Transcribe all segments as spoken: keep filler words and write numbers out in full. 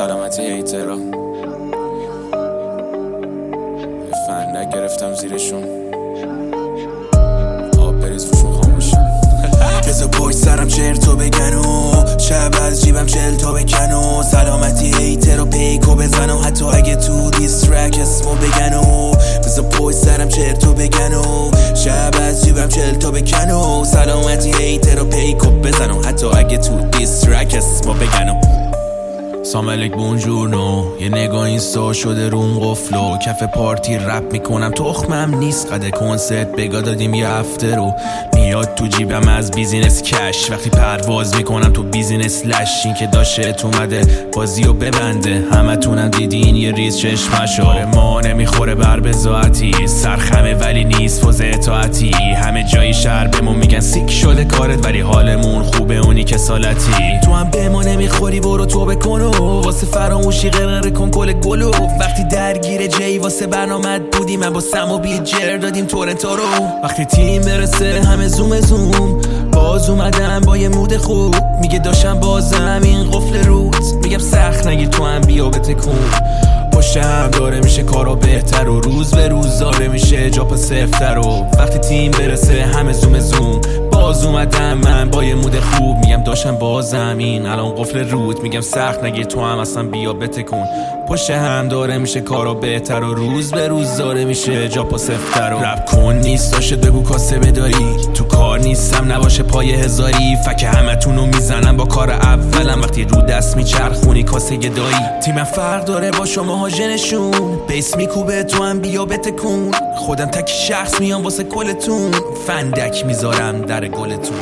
سلامتی هیترا یه فندک گرفتم زیرشون آب بریز روشون خاموشن بزا پشت سرم چرتو بگن و شب از جیبم چل تا بکن و سلامتی هیتر و پیکو بزن و حتی اگه تو دیسترک اسمو بگن و بزا پشت سرم چرتو بگن و شب از جیبم چل تا بکن و سلامتی هیتر و پیکو بزن و حتی اگه تو دیسترک اسمو بگن و ساملک بونجورنو یه نگاه اینستا شده روم قفلو کف پارتی رپ میکنم تخمم نیست قد کنسرت بگا دادیم یه هفته رو میاد تو جیبم از بیزینس کش وقتی پرواز میکنم تو بیزینس لش این که داشت اومده بازیو ببنده همه تونم دیدین یه ریز چشمشو ما نمیخوره بر بزاعتی سرخمه ولی نیست فوز اطاعتی همه جای شهر بهمون میگن سیک شده کارت ولی حالمون خوبه اونی که سالتی تو هم به ما نمیخوری برو تو بکنو واسه فراموشی قرار کن کل گلو وقتی درگیر جی واسه برنامت بودی من با سم و بی جر دادیم تورنتو رو وقتی تیم برسه همه زوم زوم باز اومدم با یه مود خوب میگه داشتم بازم این قفل روت میگم سخت نگیر تو هم بیا بتکون پشت هم داره میشه کارا بهتر و روز به روز داره میشه جا پا سفتر و وقتی تیم برسه همه زوم زوم باز اومدم من با یه مود خوب میگم داشتم بازم این الان قفل روت میگم سخت نگیر تو هم اصلا بیا بتکون پشت هم داره میشه کارا بهتر و روز به روز داره میشه جا پا سفتر و رپ کن نیست داشت بگو کاسه بداری تو کار نیستم نباشه پای هزاری فکر همه تونو میزنم با کار اولم وقتی رو دست میچرخونی کاسه گدایی تیمم فرق داره با شما ها ژنشون بیس میکوبه تو هم بیا بتکون خودم تک شخص میام واسه کلتون فندک میذارم در گلتون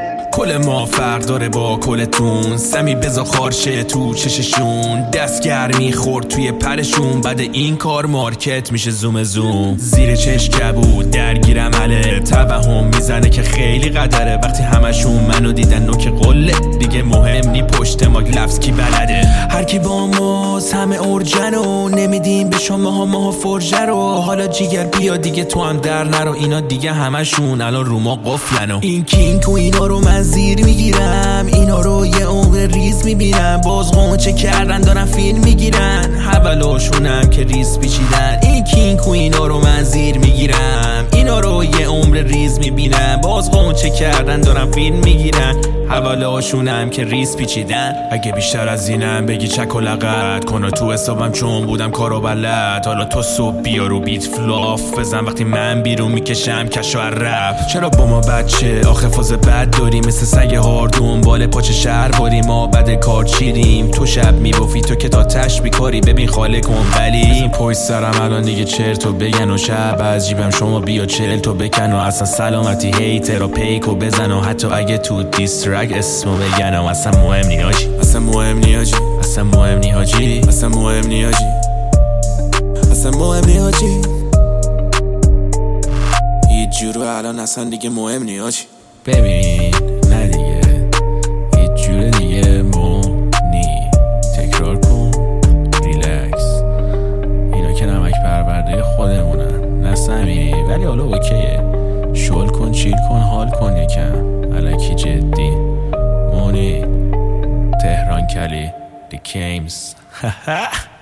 کل ما فرق داره با کلتون سمی بزا خارشه تو چششون دستگر میخورد توی پرشون بعد این کار مارکت میشه زوم زوم زیر چش کبود درگیرم عله توهم میزنه که خیلی قدره وقتی همشون منو دیدن نوک قله دیگه مهم نی پشت ما لفظ کی بلده هر کی با ماست همه اورجن و نمیدیم به شما ها ماها فرجه رو حالا جیگر بیا دیگه تو هم در نرو اینا دیگه همشون الان رو ما قفلن و این کینک و اینا رو من زیر میگیرم اینا رو یه عمر ریز میبینم باز قنچه کردن دارن فیلم میگیرن حولاشونم که ریز پیچیدن این کینک و اینا رو من زیر میگیرم اینا رو یه عمر ریز میبینم باز قنچه کردن دارن فیلم میگیرن حولاشونم که ریز پیچیدن اگه بیشتر از اینم بگی چک و لغت کنه تو حسابم چون بودم کارو بلد حالا تو صبح بیا رو بیت فلاف بزن وقتی من بیرون میکشم کشو رپ چرا با ما بچه آخه فاز بد داریم مثل سگ هاردون بال پاچه شهر باریم ما بد کار چیریم تو شب میبافی تو که تا تش بیکاری ببین خاله کن ولی پشت سرم الان دیگه چرتو بگن و شب از جیبم شما بیا چل تو بکن و اصلا سلامتی هیتر و پیکو بزن و حتی اگه تو دیسترک اسمو بگن و اصلا مهم نی حاجی اصلا مهم نی حاجی اصلا مهم نی حاجی اصلا مهم نی حاجی اصلا مهم نی حاجی هیچ جورو الان اصلا دیگه مهم نی حاجی ببین نه دیگه هیچ جور دیگه مهم نی تکرار کن ریلکس اینا که نمک پرورده خودمونن نسمی ولی حالا اوکیه شل کن چیل کن حال کن یکم الکی جدی مونی تهران کلی دی کیمز